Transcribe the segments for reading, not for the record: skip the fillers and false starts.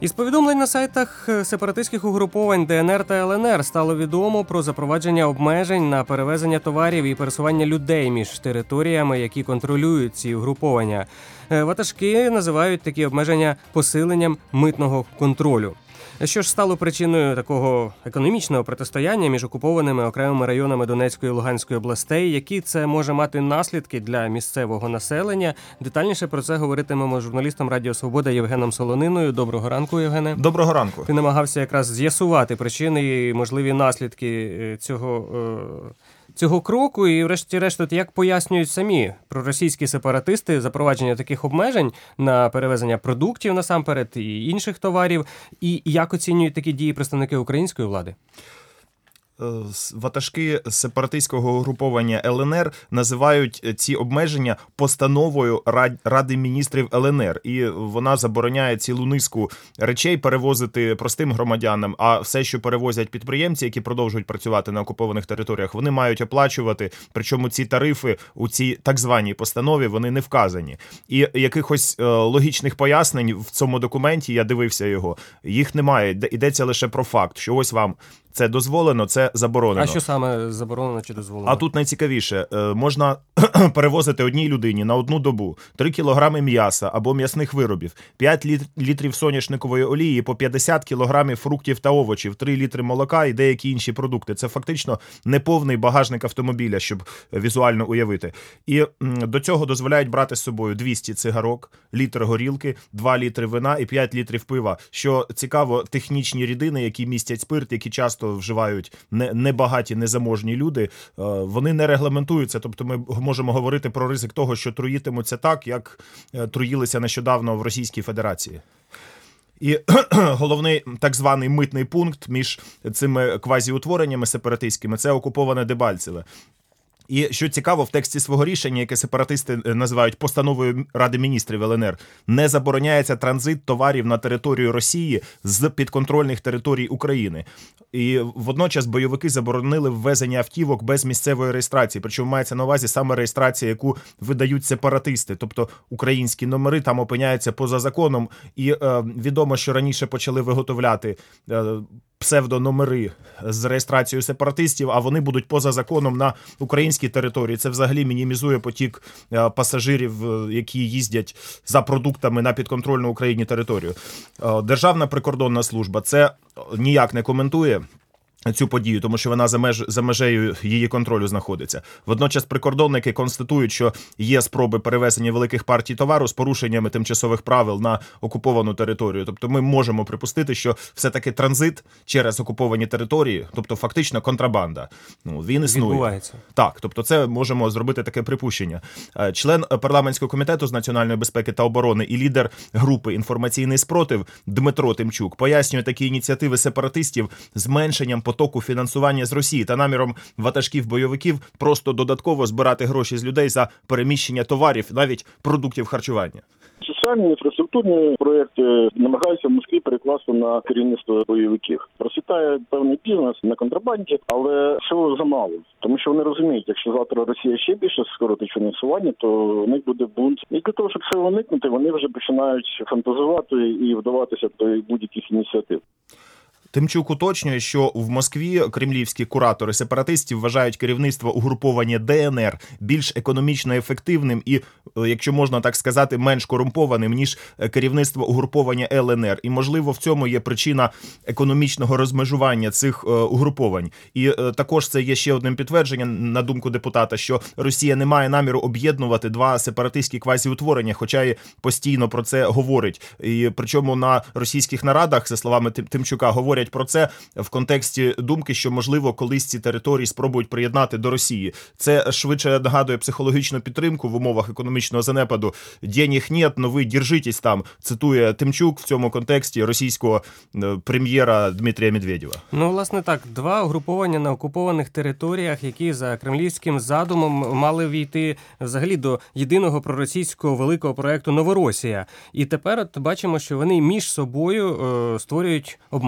Із повідомлень на сайтах сепаратистських угруповань ДНР та ЛНР стало відомо про запровадження обмежень на перевезення товарів і пересування людей між територіями, які контролюють ці угруповання. Ватажки називають такі обмеження посиленням митного контролю. Що ж стало причиною такого економічного протистояння між окупованими окремими районами Донецької і Луганської областей, які це може мати наслідки для місцевого населення? Детальніше про це говоритимемо з журналістом Радіо Свобода Євгеном Солониною. Доброго ранку, Євгене. Доброго ранку. Ти намагався якраз з'ясувати причини і можливі наслідки цього кроку, і врешті-решт, як пояснюють самі проросійські сепаратисти запровадження таких обмежень на перевезення продуктів насамперед і інших товарів, і як оцінюють такі дії представники української влади? Ватажки сепаратистського угруповання ЛНР називають ці обмеження постановою Ради міністрів ЛНР. І вона забороняє цілу низку речей перевозити простим громадянам, а все, що перевозять підприємці, які продовжують працювати на окупованих територіях, вони мають оплачувати, причому ці тарифи у цій так званій постанові, вони не вказані. І якихось логічних пояснень в цьому документі, я дивився його, їх немає. Йдеться лише про факт, що ось вам це дозволено, це заборонено. А що саме заборонено чи дозволено? А тут найцікавіше. Можна перевозити одній людині на одну добу 3 кілограми м'яса або м'ясних виробів, 5 літрів соняшникової олії, по 50 кілограмів фруктів та овочів, 3 літри молока і деякі інші продукти. Це фактично неповний багажник автомобіля, щоб візуально уявити. І до цього дозволяють брати з собою 200 цигарок, літр горілки, 2 літри вина і 5 літрів пива. Що цікаво, технічні рідини, які містять спирт, які часто вживають небагаті, незаможні люди, вони не регламентуються. Тобто ми можемо говорити про ризик того, що труїтимуться так, як труїлися нещодавно в Російській Федерації. І головний так званий митний пункт між цими квазіутвореннями сепаратистськими – це окуповане Дебальцеве. І що цікаво, в тексті свого рішення, яке сепаратисти називають постановою Ради міністрів ЛНР, не забороняється транзит товарів на територію Росії з підконтрольних територій України. І водночас бойовики заборонили ввезення автівок без місцевої реєстрації. Причому мається на увазі саме реєстрація, яку видають сепаратисти. Тобто українські номери там опиняються поза законом. І відомо, що раніше почали виготовляти псевдономери з реєстрацією сепаратистів, а вони будуть поза законом на українській території. Це взагалі мінімізує потік пасажирів, які їздять за продуктами на підконтрольну Україні територію. Державна прикордонна служба це ніяк не коментує цю подію, тому що вона за межею її контролю знаходиться. Водночас прикордонники констатують, що є спроби перевезення великих партій товару з порушеннями тимчасових правил на окуповану територію. Тобто ми можемо припустити, що все-таки транзит через окуповані території, тобто фактично контрабанда, він існує. Відбувається. Так, тобто це можемо зробити таке припущення. Член парламентського комітету з національної безпеки та оборони і лідер групи «Інформаційний спротив» Дмитро Тимчук пояснює такі ініціативи сепаратистів зменшенням потоку фінансування з Росії та наміром ватажків-бойовиків просто додатково збирати гроші з людей за переміщення товарів, навіть продуктів харчування. Соціальні інфраструктурні проекти намагаються в Москві перекласти на керівництво бойовиків. Процвітає певний бізнес на контрабанді, але цього замало. Тому що вони розуміють, якщо завтра Росія ще більше скоротить фінансування, то у них буде бунт. І для того, щоб це уникнути, вони вже починають фантазувати і вдаватися до будь-яких ініціатив. Тимчук уточнює, що в Москві кремлівські куратори сепаратистів вважають керівництво угруповання ДНР більш економічно ефективним і, якщо можна так сказати, менш корумпованим, ніж керівництво угруповання ЛНР. І, можливо, в цьому є причина економічного розмежування цих угруповань. І також це є ще одним підтвердженням, на думку депутата, що Росія не має наміру об'єднувати два сепаратистські квазіутворення, хоча і постійно про це говорить. І причому на російських нарадах, за словами Тимчука, говорять про це в контексті думки, що, можливо, колись ці території спробують приєднати до Росії. Це швидше нагадує психологічну підтримку в умовах економічного занепаду. «Денег нет, но ви держитесь там», цитує Тимчук в цьому контексті російського прем'єра Дмитрія Медведєва. Власне так, два угруповання на окупованих територіях, які за кремлівським задумом мали війти взагалі до єдиного проросійського великого проєкту «Новоросія». І тепер бачимо, що вони між собою створюють обмеження,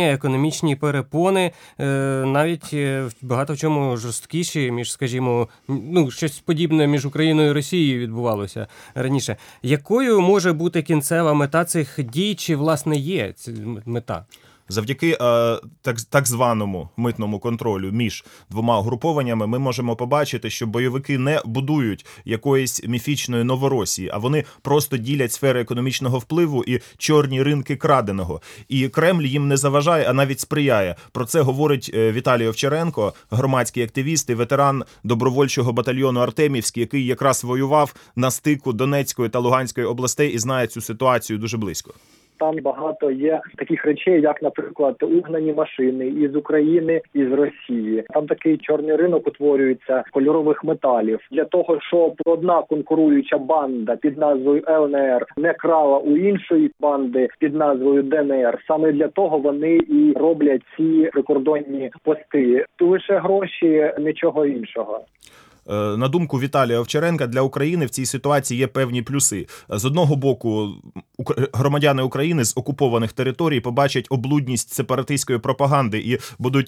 розв'язання, економічні перепони, навіть багато в чому жорсткіші між, скажімо, щось подібне між Україною і Росією відбувалося раніше. Якою може бути кінцева мета цих дій, чи, власне, є ця мета? Завдяки так званому митному контролю між двома угрупованнями ми можемо побачити, що бойовики не будують якоїсь міфічної Новоросії, а вони просто ділять сфери економічного впливу і чорні ринки краденого. І Кремль їм не заважає, а навіть сприяє. Про це говорить Віталій Овчаренко, громадський активіст і ветеран добровольчого батальйону «Артемівський», який якраз воював на стику Донецької та Луганської областей і знає цю ситуацію дуже близько. Там багато є таких речей, як, наприклад, угнані машини із України, із Росії. Там такий чорний ринок утворюється кольорових металів. Для того, щоб одна конкуруюча банда під назвою ЛНР не крала у іншої банди під назвою ДНР, саме для того вони і роблять ці прикордонні пости. Лише гроші, нічого іншого. На думку Віталія Овчаренка, для України в цій ситуації є певні плюси. З одного боку, громадяни України з окупованих територій побачать облудність сепаратистської пропаганди і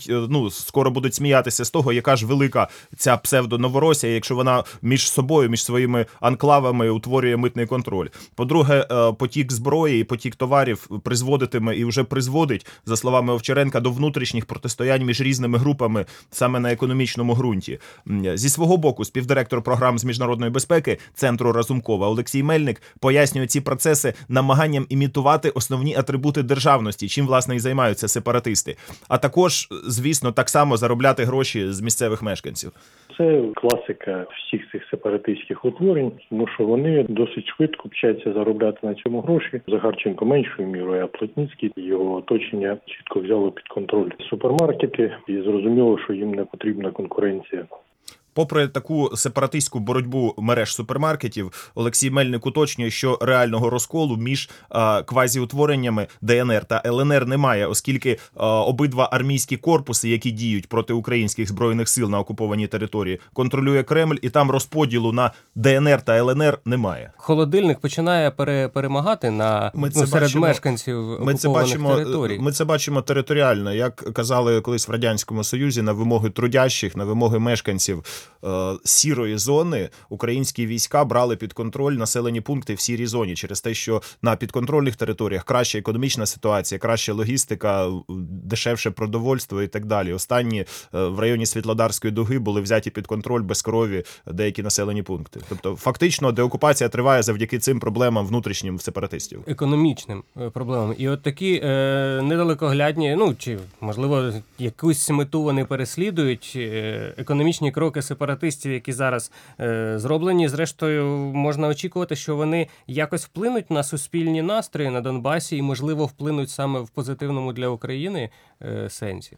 скоро будуть сміятися з того, яка ж велика ця псевдо-Новоросія, якщо вона між собою, між своїми анклавами утворює митний контроль. По-друге, потік зброї і потік товарів призводитиме і вже призводить, за словами Овчаренка, до внутрішніх протистоянь між різними групами саме на економічному ґрунті. Зі свого боку, співдиректор програм з міжнародної безпеки Центру Разумкова Олексій Мельник пояснює ці процеси намаганням імітувати основні атрибути державності, чим, власне, і займаються сепаратисти. А також, звісно, так само заробляти гроші з місцевих мешканців. Це класика всіх цих сепаратистських утворень, тому що вони досить швидко вчаться заробляти на цьому гроші. Загарченко меншою мірою, а Плотницький і його оточення чітко взяло під контроль супермаркети і зрозуміло, що їм не потрібна конкуренція. Попри таку сепаратистську боротьбу мереж супермаркетів, Олексій Мельник уточнює, що реального розколу між квазіутвореннями ДНР та ЛНР немає, оскільки обидва армійські корпуси, які діють проти українських збройних сил на окупованій території, контролює Кремль, і там розподілу на ДНР та ЛНР немає. Холодильник починає перемагати серед мешканців окупованих територій. Ми це бачимо територіально, як казали колись в Радянському Союзі, на вимоги трудящих, на вимоги мешканців сірої зони українські війська брали під контроль населені пункти в сірій зоні через те, що на підконтрольних територіях краща економічна ситуація, краща логістика, дешевше продовольство і так далі. Останні в районі Світлодарської дуги були взяті під контроль безкрові деякі населені пункти. Тобто фактично деокупація триває завдяки цим проблемам внутрішнім в сепаратистів. Економічним проблемам. І от такі недалекоглядні, чи можливо якусь мету вони переслідують, економічні кроки сепаратистів, які зараз зроблені. Зрештою, можна очікувати, що вони якось вплинуть на суспільні настрої на Донбасі і, можливо, вплинуть саме в позитивному для України сенсі.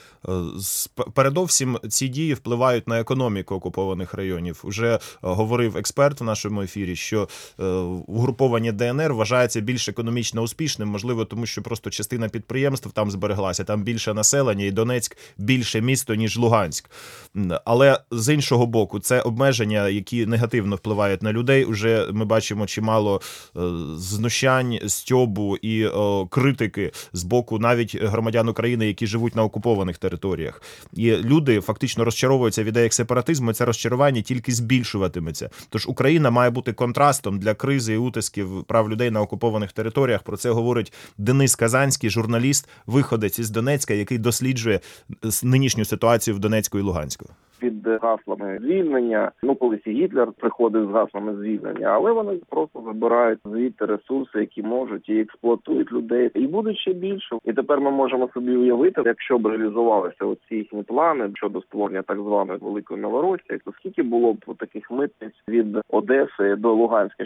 Передовсім ці дії впливають на економіку окупованих районів. Уже говорив експерт в нашому ефірі, що угруповання ДНР вважається більш економічно успішним, можливо, тому що просто частина підприємств там збереглася, там більше населення, і Донецьк більше місто, ніж Луганськ. Але з іншого боку, це обмеження, які негативно впливають на людей. Уже ми бачимо чимало знущань, стьобу і критики з боку навіть громадян України, які живуть на окупованих територіях. І люди фактично розчаровуються в ідеях сепаратизму, і це розчарування тільки збільшуватиметься. Тож Україна має бути контрастом для кризи і утисків прав людей на окупованих територіях. Про це говорить Денис Казанський, журналіст, виходець із Донецька, який досліджує нинішню ситуацію в Донецьку і Луганську. Під гаслами звільнення, колись і Гітлер приходив з гаслами звільнення, але вони просто забирають звідти ресурси, які можуть, і експлуатують людей. І буде ще більше. І тепер ми можемо собі уявити, якщо б реалізувалися оці їхні плани щодо створення так званої Великої Новоросії, то скільки було б таких митниць від Одеси до Луганська.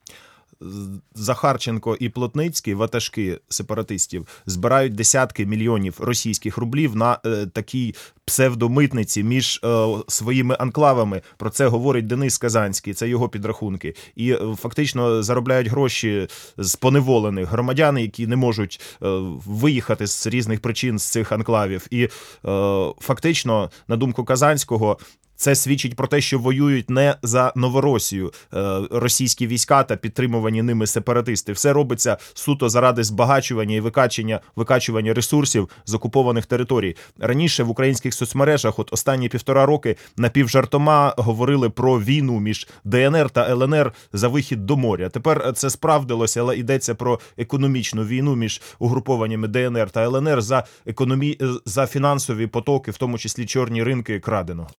Захарченко і Плотницький, ватажки сепаратистів, збирають десятки мільйонів російських рублів на такій псевдомитниці між своїми анклавами. Про це говорить Денис Казанський, це його підрахунки. І фактично заробляють гроші з поневолених громадян, які не можуть виїхати з різних причин з цих анклавів. І фактично, на думку Казанського, Це свідчить про те, що воюють не за Новоросію російські війська та підтримувані ними сепаратисти. Все робиться суто заради збагачування і викачування ресурсів з окупованих територій. Раніше в українських соцмережах, от останні 1,5 роки, напівжартома говорили про війну між ДНР та ЛНР за вихід до моря. Тепер це справдилося, але йдеться про економічну війну між угрупованнями ДНР та ЛНР за фінансові потоки, в тому числі чорні ринки, крадено.